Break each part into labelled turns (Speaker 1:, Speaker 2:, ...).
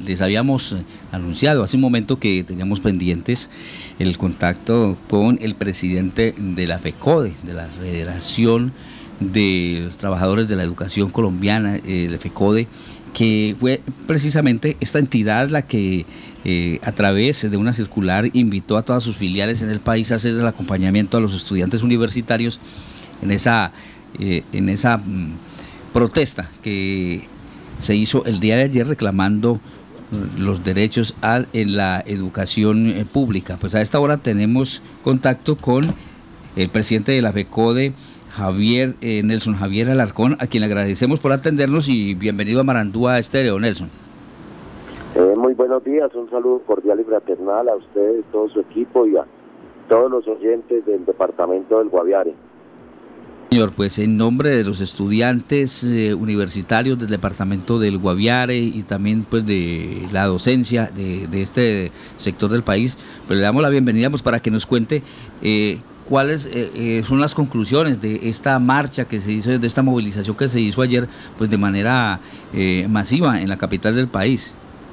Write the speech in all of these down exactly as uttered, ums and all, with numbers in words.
Speaker 1: les habíamos anunciado hace un momento que teníamos pendientes el contacto con el presidente de la FECODE, de la Federación de los Trabajadores de la Educación Colombiana, eh, la FECODE, que fue precisamente esta entidad la que eh, a través de una circular invitó a todas sus filiales en el país a hacer el acompañamiento a los estudiantes universitarios en esa, eh, en esa mm, protesta que se hizo el día de ayer reclamando los derechos a, en la educación eh, pública. Pues a esta hora tenemos contacto con el presidente de la FECODE, Javier, eh, Nelson Javier Alarcón, a quien le agradecemos por atendernos y bienvenido a Marandúa Estéreo, Nelson.
Speaker 2: Eh, muy buenos días, un saludo cordial y fraternal a ustedes, todo su equipo y a todos los oyentes del departamento del Guaviare.
Speaker 1: Señor, pues en nombre de los estudiantes eh, universitarios del departamento del Guaviare y también pues de la docencia de, de este sector del país, pues le damos la bienvenida pues para que nos cuente eh, cuáles eh, eh, son las conclusiones de esta marcha que se hizo, de esta movilización que se hizo ayer pues de manera eh, masiva en la capital del país.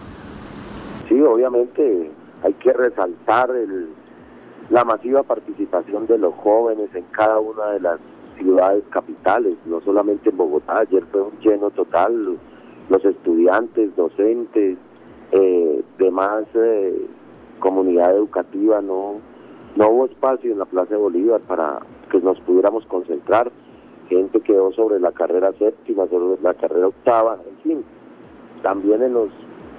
Speaker 2: Sí, obviamente hay que resaltar el, la masiva participación de los jóvenes en cada una de las ciudades capitales, no solamente en Bogotá. Ayer fue un lleno total, los estudiantes, docentes, eh, demás eh, comunidad educativa, no no hubo espacio en la Plaza de Bolívar para que nos pudiéramos concentrar. Gente quedó sobre la carrera séptima, sobre la carrera octava, en fin, también en los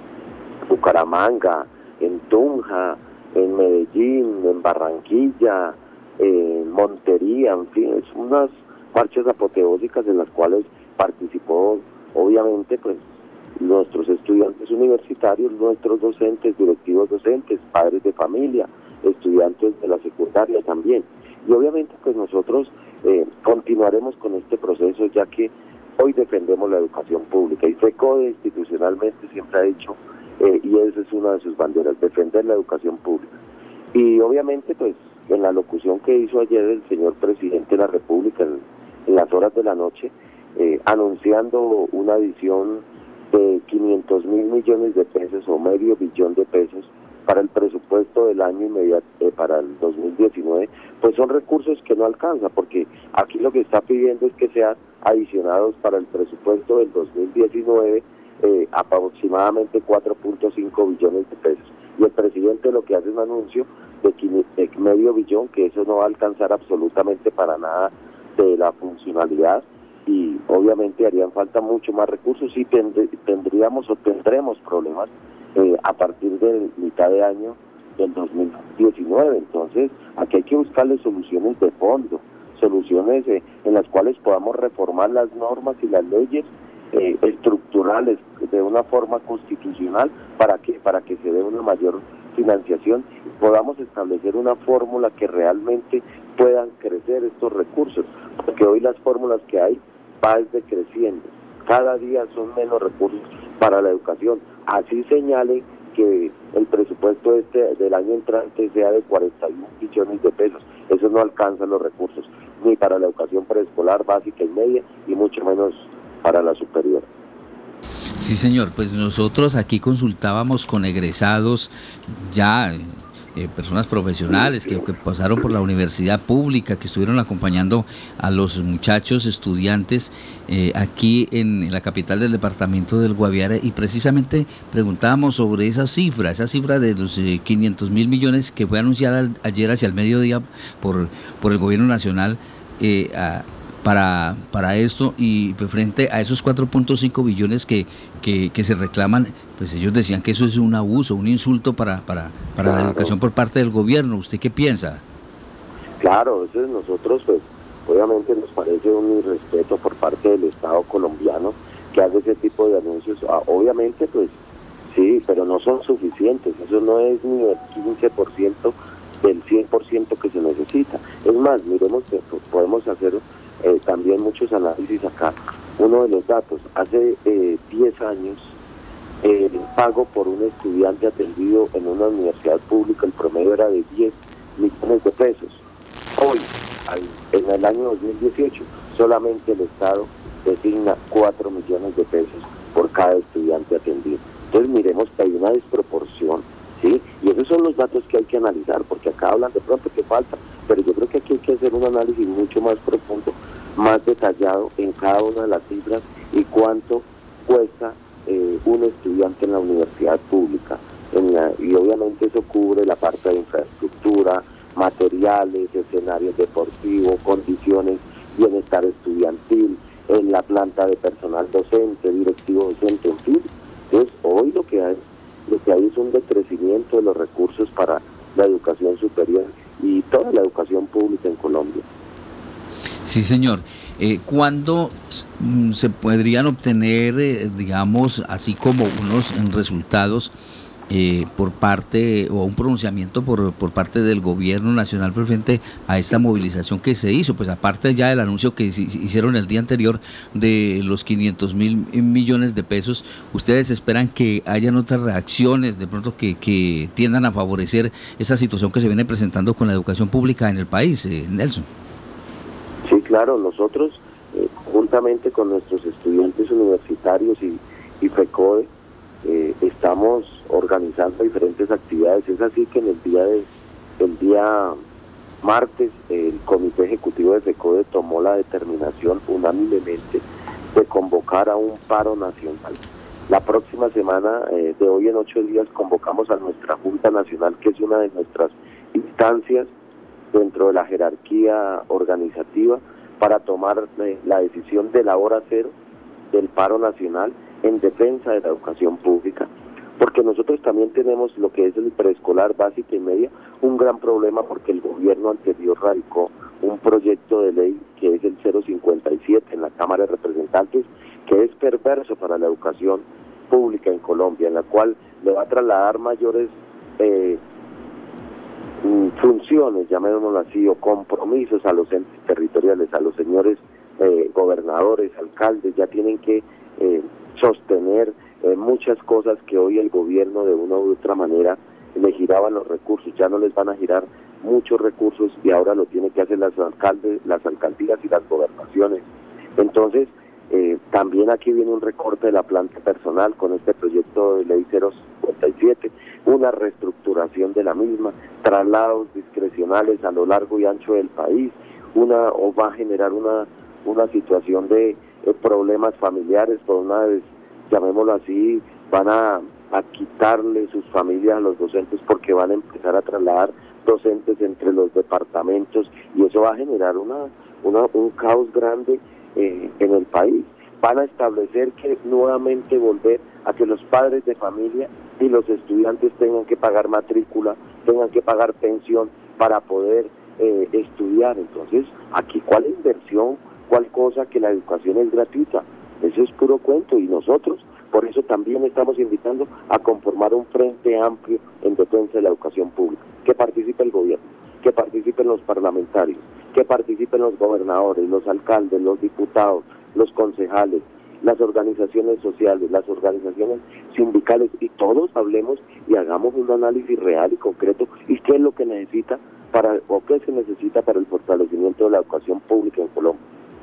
Speaker 2: Bucaramanga, en Tunja, en Medellín, en Barranquilla, en Montería, en fin, es unas marchas apoteósicas en las cuales participó obviamente pues nuestros estudiantes universitarios, nuestros docentes, directivos docentes, padres de familia, estudiantes de la secundaria también. Y obviamente pues nosotros eh, continuaremos con este proceso, ya que hoy defendemos la educación pública y FECODE institucionalmente siempre ha dicho, eh, y esa es una de sus banderas, defender la educación pública. Y obviamente pues en la locución que hizo ayer el señor presidente de la República en, en las horas de la noche, eh, anunciando una adición de quinientos mil millones de pesos o medio billón de pesos para el presupuesto del año inmediato, eh, para el dos mil diecinueve, pues son recursos que no alcanza, porque aquí lo que está pidiendo es que sean adicionados para el presupuesto del dos mil diecinueve eh, aproximadamente cuatro punto cinco billones de pesos. Y el presidente lo que hace es un anuncio de, de medio billón, que eso no va a alcanzar absolutamente para nada de la funcionalidad, y obviamente harían falta mucho más recursos y tend tendríamos o tendremos problemas eh, a partir de mitad de año del dos mil diecinueve. Entonces aquí hay que buscarle soluciones de fondo, soluciones eh, en las cuales podamos reformar las normas y las leyes eh, estructurales de una forma constitucional para que para que se dé una mayor financiación y podamos establecer una fórmula que realmente puedan crecer estos recursos, porque hoy las fórmulas que hay va decreciendo, cada día son menos recursos para la educación. Así señalen que el presupuesto este del año entrante sea de cuarenta y un billones de pesos, eso no alcanza los recursos ni para la educación preescolar, básica y media, y mucho menos para la superior.
Speaker 1: Sí, señor, pues nosotros aquí consultábamos con egresados ya, eh, personas profesionales que, que pasaron por la universidad pública, que estuvieron acompañando a los muchachos estudiantes eh, aquí en, en la capital del departamento del Guaviare, y precisamente preguntábamos sobre esa cifra, esa cifra de los eh, quinientos mil millones que fue anunciada ayer hacia el mediodía por, por el gobierno nacional eh, a, para para esto, y frente a esos cuatro punto cinco billones que, que, que se reclaman, pues ellos decían que eso es un abuso, un insulto para, para, para claro. la educación por parte del gobierno. ¿Usted qué piensa?
Speaker 2: Claro, eso es nosotros, pues obviamente nos parece un irrespeto por parte del Estado colombiano que hace ese tipo de anuncios. Ah, obviamente pues sí, pero no son suficientes, eso no es ni el quince por ciento del cien por ciento que se necesita. Es más, miremos que podemos hacer Eh, también muchos análisis acá. Uno de los datos, hace eh, diez años eh, el pago por un estudiante atendido en una universidad pública, el promedio era de diez millones de pesos. Hoy, al, en el año dos mil dieciocho, solamente el Estado designa cuatro millones de pesos por cada estudiante atendido. Entonces miremos que hay una desproporción, ¿sí? Y esos son los datos que hay que analizar, porque acá hablan de pronto que falta, pero yo creo que aquí hay que hacer un análisis mucho más profundo, más detallado en cada una de las cifras y cuánto cuesta eh, un estudiante en la universidad pública. En la, y obviamente eso cubre la parte de infraestructura, materiales, escenarios deportivos, condiciones, bienestar estudiantil, en la planta de personal docente, directivo docente, en fin. Entonces hoy lo que hay, lo que hay es un decrecimiento de los recursos para la educación superior y toda la educación pública en Colombia.
Speaker 1: Sí, señor. Eh, ¿Cuándo mm, se podrían obtener, eh, digamos, así como unos eh, resultados eh, por parte o un pronunciamiento por, por parte del gobierno nacional frente a esta movilización que se hizo? Pues aparte ya del anuncio que hicieron el día anterior de los quinientos mil millones de pesos, ¿ustedes esperan que hayan otras reacciones de pronto que, que tiendan a favorecer esa situación que se viene presentando con la educación pública en el país, eh, Nelson?
Speaker 2: Sí, claro, nosotros, eh, juntamente con nuestros estudiantes universitarios y, y FECODE, eh, estamos organizando diferentes actividades. Es así que en el día de el día martes, el Comité Ejecutivo de FECODE tomó la determinación unánimemente de convocar a un paro nacional. La próxima semana, eh, de hoy en ocho días, convocamos a nuestra Junta Nacional, que es una de nuestras instancias dentro de la jerarquía organizativa, para tomar eh, la decisión de la hora cero del paro nacional en defensa de la educación pública, porque nosotros también tenemos lo que es el preescolar, básica y media, un gran problema porque el gobierno anterior radicó un proyecto de ley que es el cero cincuenta y siete en la Cámara de Representantes, que es perverso para la educación pública en Colombia, en la cual le va a trasladar mayores eh, funciones, llamémoslo así, o compromisos a los entes territoriales, a los señores eh, gobernadores, alcaldes. Ya tienen que eh, sostener eh, muchas cosas que hoy el gobierno de una u otra manera le giraban los recursos, ya no les van a girar muchos recursos y ahora lo tienen que hacer las alcaldes, las alcaldías y las gobernaciones. Entonces, eh, también aquí viene un recorte de la planta personal con este proyecto de ley cero cincuenta y siete, una reestructuración de la misma, traslados discrecionales a lo largo y ancho del país, una o va a generar una una situación de eh, problemas familiares, por una vez, llamémoslo así, van a, a quitarle sus familias a los docentes porque van a empezar a trasladar docentes entre los departamentos y eso va a generar una, una un caos grande eh, en el país. Van a establecer que nuevamente volver a que los padres de familia y los estudiantes tengan que pagar matrícula, tengan que pagar pensión para poder eh, estudiar. Entonces, aquí, ¿cuál inversión? ¿Cuál cosa? Que la educación es gratuita. Eso es puro cuento y nosotros, por eso también estamos invitando a conformar un frente amplio en defensa de la educación pública. Que participe el gobierno, que participen los parlamentarios, que participen los gobernadores, los alcaldes, los diputados, los concejales, las organizaciones sociales, las organizaciones sindicales, y todos hablemos y hagamos un análisis real y concreto y qué es lo que necesita para o qué se necesita para el fortalecimiento de la educación pública en Colombia.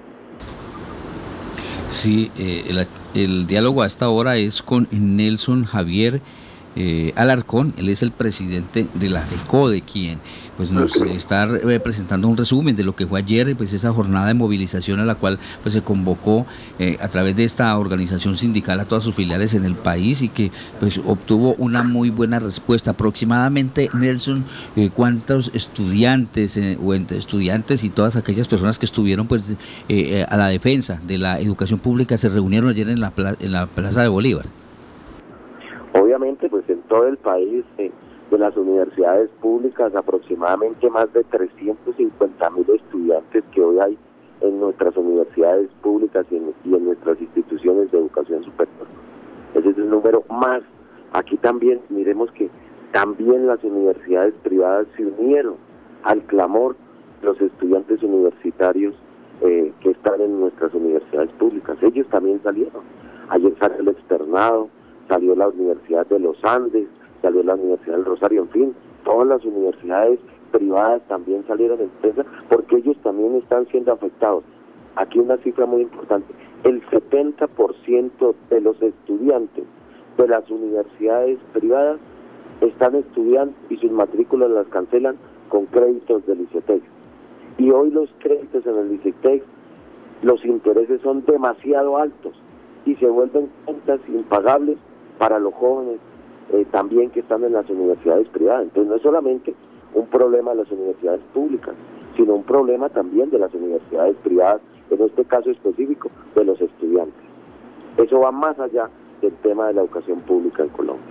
Speaker 1: Sí, eh, el, el diálogo a esta hora es con Nelson Javier eh, Alarcón. Él es el presidente de la FECODE, quien pues nos está eh, presentando un resumen de lo que fue ayer, pues esa jornada de movilización a la cual pues se convocó eh, a través de esta organización sindical a todas sus filiales en el país y que pues obtuvo una muy buena respuesta. Aproximadamente, Nelson, eh, ¿cuántos estudiantes eh, o entre estudiantes y todas aquellas personas que estuvieron pues eh, eh, a la defensa de la educación pública se reunieron ayer en la, pla en la Plaza de Bolívar?
Speaker 2: Obviamente, pues en todo el país, eh, de las universidades públicas, aproximadamente más de trescientos cincuenta mil estudiantes que hoy hay en nuestras universidades públicas y en, y en nuestras instituciones de educación superior. Ese es el número más. Aquí también, miremos que también las universidades privadas se unieron al clamor de los estudiantes universitarios eh, que están en nuestras universidades públicas. Ellos también salieron. Ayer salió el externado, salió la Universidad de los Andes, salió la Universidad del Rosario, en fin, todas las universidades privadas también salieron en defensa porque ellos también están siendo afectados. Aquí una cifra muy importante, el setenta por ciento de los estudiantes de las universidades privadas están estudiando y sus matrículas las cancelan con créditos del ICETEX. Y hoy los créditos en el ICETEX, los intereses son demasiado altos y se vuelven cuentas impagables para los jóvenes eh, también que están en las universidades privadas. Entonces no es solamente un problema de las universidades públicas, sino un problema también de las universidades privadas, en este caso específico de los estudiantes. Eso va más allá del tema de la educación pública en Colombia.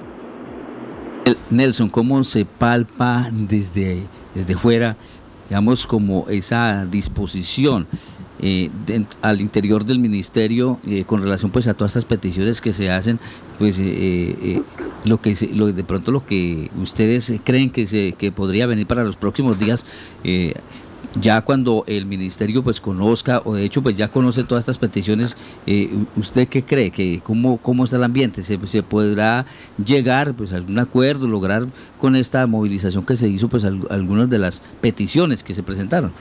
Speaker 1: Nelson, ¿cómo se palpa desde, desde fuera, digamos, como esa disposición eh, de, al interior del ministerio eh, con relación pues a todas estas peticiones que se hacen, pues eh, eh, lo que se, lo, de pronto lo que ustedes creen que se que podría venir para los próximos días, eh, ya cuando el ministerio pues conozca, o de hecho pues ya conoce todas estas peticiones, eh, ¿usted qué cree? que cómo, ¿Cómo está el ambiente? ¿Se, se podrá llegar pues a algún acuerdo, lograr con esta movilización que se hizo pues al, algunas de las peticiones que se presentaron?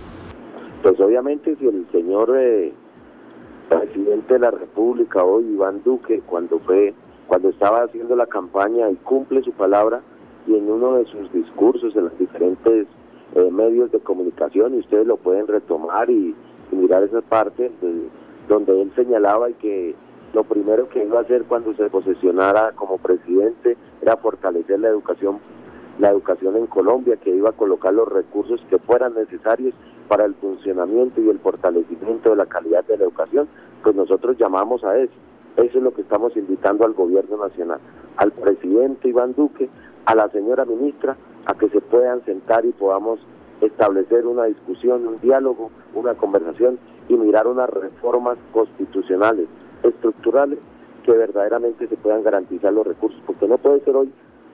Speaker 2: Pues obviamente si el señor eh, presidente de la República hoy, Iván Duque, cuando fue, cuando estaba haciendo la campaña y cumple su palabra, y en uno de sus discursos en las diferentes Eh, medios de comunicación, y ustedes lo pueden retomar y, y mirar esa parte de, donde él señalaba y que lo primero que iba a hacer cuando se posesionara como presidente era fortalecer la educación la educación en Colombia, que iba a colocar los recursos que fueran necesarios para el funcionamiento y el fortalecimiento de la calidad de la educación. Pues nosotros llamamos a eso. Eso es lo que estamos invitando al gobierno nacional, al presidente Iván Duque, a la señora ministra, a que se puedan sentar y podamos establecer una discusión, un diálogo, una conversación y mirar unas reformas constitucionales, estructurales, que verdaderamente se puedan garantizar los recursos, porque no puede ser hoy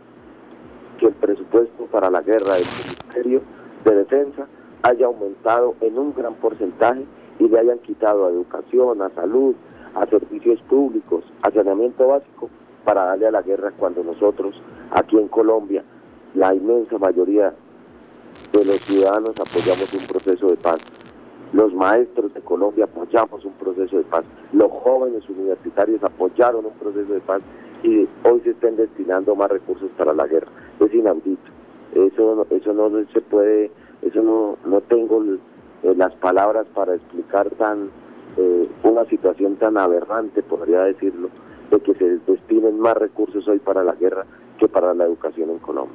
Speaker 2: que el presupuesto para la guerra del Ministerio de Defensa haya aumentado en un gran porcentaje y le hayan quitado a educación, a salud, a servicios públicos, a saneamiento básico, para darle a la guerra, cuando nosotros aquí en Colombia, la inmensa mayoría de los ciudadanos apoyamos un proceso de paz. Los maestros de Colombia apoyamos un proceso de paz. Los jóvenes universitarios apoyaron un proceso de paz y hoy se estén destinando más recursos para la guerra. Es inaudito. Eso, eso no se puede, eso no, no tengo eh, las palabras para explicar tan eh, una situación tan aberrante, podría decirlo, de que se destinen más recursos hoy para la guerra que para la educación en Colombia.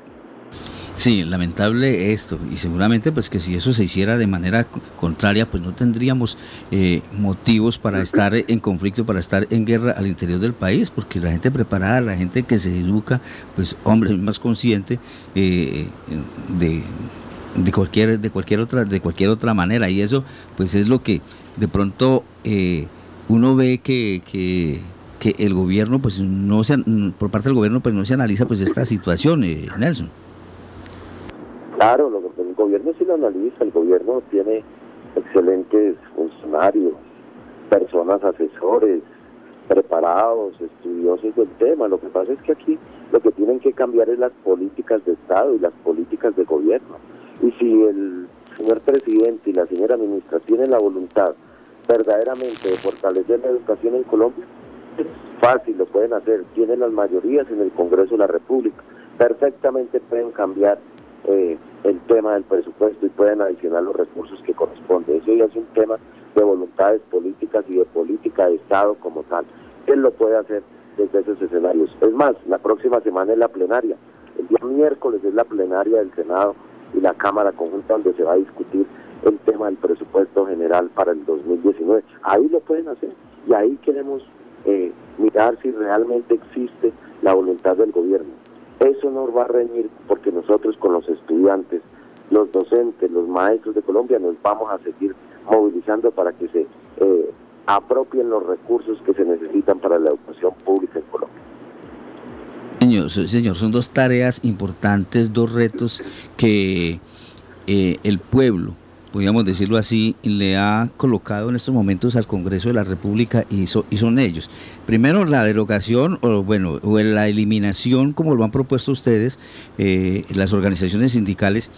Speaker 1: Sí, lamentable esto, y seguramente pues que si eso se hiciera de manera contraria, pues no tendríamos eh, motivos para estar en conflicto, para estar en guerra al interior del país, porque la gente preparada, la gente que se educa, pues hombre, es más consciente eh, de, de cualquier de cualquier otra de cualquier otra manera, y eso pues es lo que de pronto eh, uno ve que, que que el gobierno pues no se, por parte del gobierno pues no se analiza pues esta situación, eh, Nelson.
Speaker 2: Claro, lo, el gobierno sí lo analiza, el gobierno tiene excelentes funcionarios, personas asesores, preparados, estudiosos del tema. Lo que pasa es que aquí lo que tienen que cambiar es las políticas de Estado y las políticas de gobierno. Y si el señor presidente y la señora ministra tienen la voluntad verdaderamente de fortalecer la educación en Colombia, es fácil, lo pueden hacer, tienen las mayorías en el Congreso de la República, perfectamente pueden cambiar eh, el tema del presupuesto y pueden adicionar los recursos que corresponden. Eso ya es un tema de voluntades políticas y de política de Estado como tal. Él lo puede hacer desde esos escenarios. Es más, la próxima semana es la plenaria, el día miércoles es la plenaria del Senado y la Cámara Conjunta, donde se va a discutir el tema del presupuesto general para el dos mil diecinueve. Ahí lo pueden hacer y ahí queremos Eh, mirar si realmente existe la voluntad del gobierno. Eso nos va a reñir, porque nosotros con los estudiantes, los docentes, los maestros de Colombia nos vamos a seguir movilizando para que se eh, apropien los recursos que se necesitan para la educación pública en Colombia.
Speaker 1: Señor, señor, son dos tareas importantes, dos retos que eh, el pueblo, podríamos decirlo así, le ha colocado en estos momentos al Congreso de la República, y, so, y son ellos. Primero, la derogación, o bueno, o la eliminación, como lo han propuesto ustedes, eh, las organizaciones sindicales,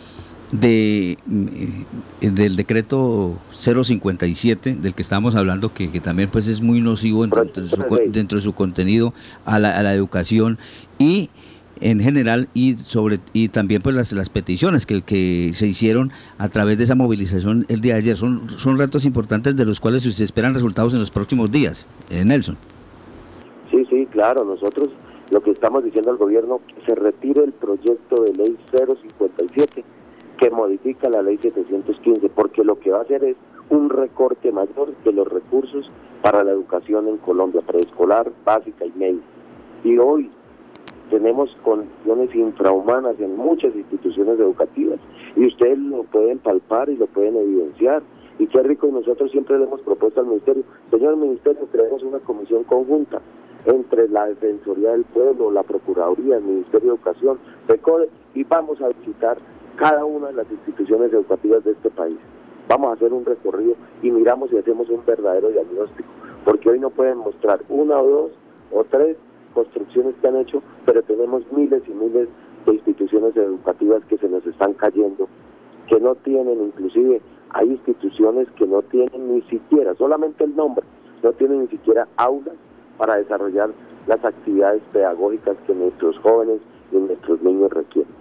Speaker 1: de, eh, del decreto cero cincuenta y siete del que estábamos hablando, que, que también pues es muy nocivo dentro, dentro, de, su, dentro de su contenido a la, a la educación y en general, y sobre y también pues las, las peticiones que, que se hicieron a través de esa movilización el día de ayer. Son, son retos importantes de los cuales se esperan resultados en los próximos días. Eh, Nelson.
Speaker 2: Sí, sí, claro, nosotros lo que estamos diciendo al gobierno, que se retire el proyecto de ley cero cincuenta y siete que modifica la ley setecientos quince, porque lo que va a hacer es un recorte mayor de los recursos para la educación en Colombia, preescolar, básica y media. Y hoy tenemos condiciones infrahumanas en muchas instituciones educativas, y ustedes lo pueden palpar y lo pueden evidenciar. Y qué rico, y nosotros siempre le hemos propuesto al Ministerio, señor Ministerio, creemos una comisión conjunta entre la Defensoría del Pueblo, la Procuraduría, el Ministerio de Educación, FECODE, y vamos a visitar cada una de las instituciones educativas de este país. Vamos a hacer un recorrido y miramos y hacemos un verdadero diagnóstico, porque hoy no pueden mostrar una o dos o tres construcciones que han hecho, pero tenemos miles y miles de instituciones educativas que se nos están cayendo, que no tienen, inclusive hay instituciones que no tienen ni siquiera, solamente el nombre, no tienen ni siquiera aulas para desarrollar las actividades pedagógicas que nuestros jóvenes y nuestros niños requieren.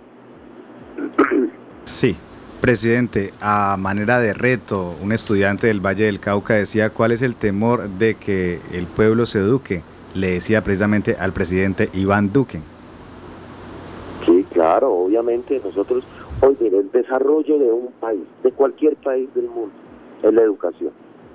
Speaker 3: Sí, presidente, a manera de reto, un estudiante del Valle del Cauca decía cuál es el temor de que el pueblo se eduque, le decía precisamente al presidente Iván Duque.
Speaker 2: Sí, claro, obviamente nosotros, hoy el desarrollo de un país, de cualquier país del mundo, es la educación.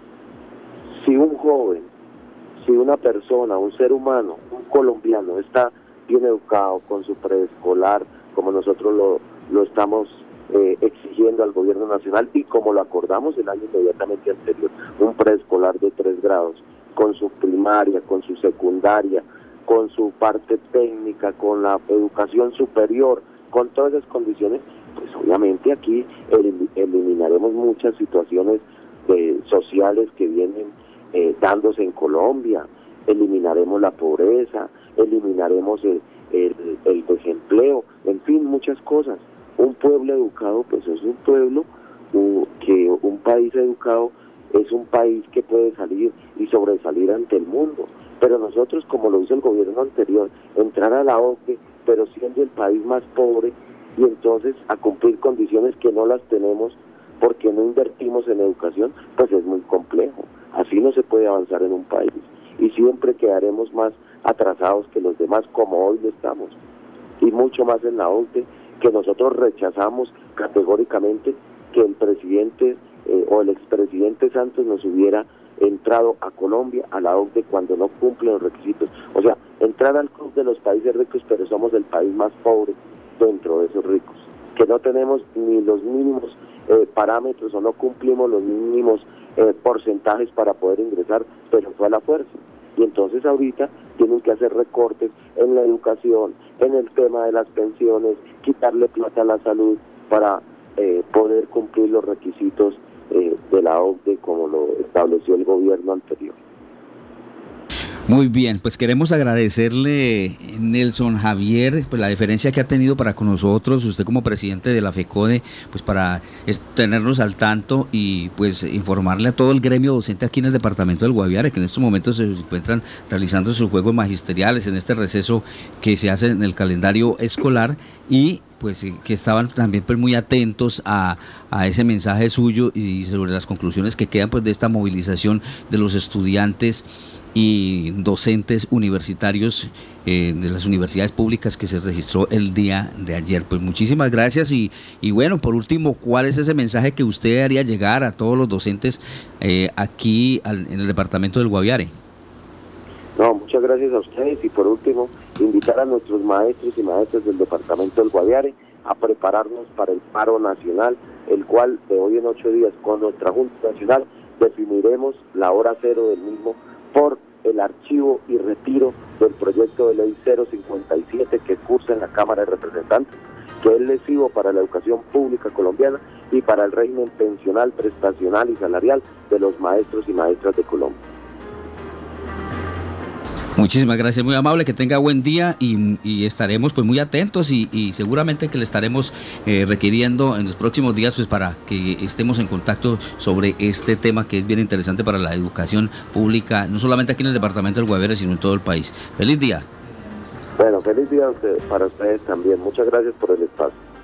Speaker 2: Si un joven, si una persona, un ser humano, un colombiano está bien educado con su preescolar, como nosotros lo, lo estamos eh, exigiendo al gobierno nacional y como lo acordamos el año inmediatamente anterior, un preescolar de tres grados, con su primaria, con su secundaria, con su parte técnica, con la educación superior, con todas esas condiciones, pues obviamente aquí el, eliminaremos muchas situaciones eh, sociales que vienen eh, dándose en Colombia, eliminaremos la pobreza, eliminaremos el, el, el desempleo, en fin, muchas cosas. Un pueblo educado, pues es un pueblo uh, que un país educado es un país que puede salir y sobresalir ante el mundo. Pero nosotros, como lo hizo el gobierno anterior, entrar a la O C D E, pero siendo el país más pobre, y entonces a cumplir condiciones que no las tenemos porque no invertimos en educación, pues es muy complejo. Así no se puede avanzar en un país. Y siempre quedaremos más atrasados que los demás, como hoy lo estamos. Y mucho más en la O C D E, que nosotros rechazamos categóricamente que el presidente eh, o el expresidente Santos nos hubiera entrado a Colombia, a la O C D E, cuando no cumple los requisitos. O sea, entrar al club de los países ricos, pero somos el país más pobre dentro de esos ricos, que no tenemos ni los mínimos eh, parámetros o no cumplimos los mínimos eh, porcentajes para poder ingresar, pero fue a la fuerza. Y entonces ahorita tienen que hacer recortes en la educación, en el tema de las pensiones, quitarle plata a la salud para eh, poder cumplir los requisitos eh, de la O C D E como lo estableció el gobierno anterior.
Speaker 1: Muy bien, pues queremos agradecerle, Nelson Javier, pues la deferencia que ha tenido para con nosotros, usted como presidente de la FECODE, pues para tenernos al tanto y pues informarle a todo el gremio docente aquí en el departamento del Guaviare, que en estos momentos se encuentran realizando sus juegos magisteriales en este receso que se hace en el calendario escolar, y pues que estaban también pues muy atentos a, a ese mensaje suyo y sobre las conclusiones que quedan pues de esta movilización de los estudiantes y docentes universitarios eh, de las universidades públicas que se registró el día de ayer. Pues muchísimas gracias y, y bueno, por último, ¿cuál es ese mensaje que usted haría llegar a todos los docentes eh, aquí al, en el departamento del Guaviare?
Speaker 2: No, muchas gracias a ustedes y por último, invitar a nuestros maestros y maestras del departamento del Guaviare a prepararnos para el paro nacional, el cual de hoy en ocho días con nuestra Junta Nacional definiremos la hora cero del mismo por el archivo y retiro del proyecto de ley cero cincuenta y siete que cursa en la Cámara de Representantes, que es lesivo para la educación pública colombiana y para el régimen pensional, prestacional y salarial de los maestros y maestras de Colombia.
Speaker 1: Muchísimas gracias, muy amable, que tenga buen día y, y estaremos pues muy atentos y, y seguramente que le estaremos eh, requiriendo en los próximos días pues para que estemos en contacto sobre este tema que es bien interesante para la educación pública, no solamente aquí en el departamento del Guaviare, sino en todo el país. Feliz día.
Speaker 2: Bueno, feliz día para ustedes también. Muchas gracias por el espacio.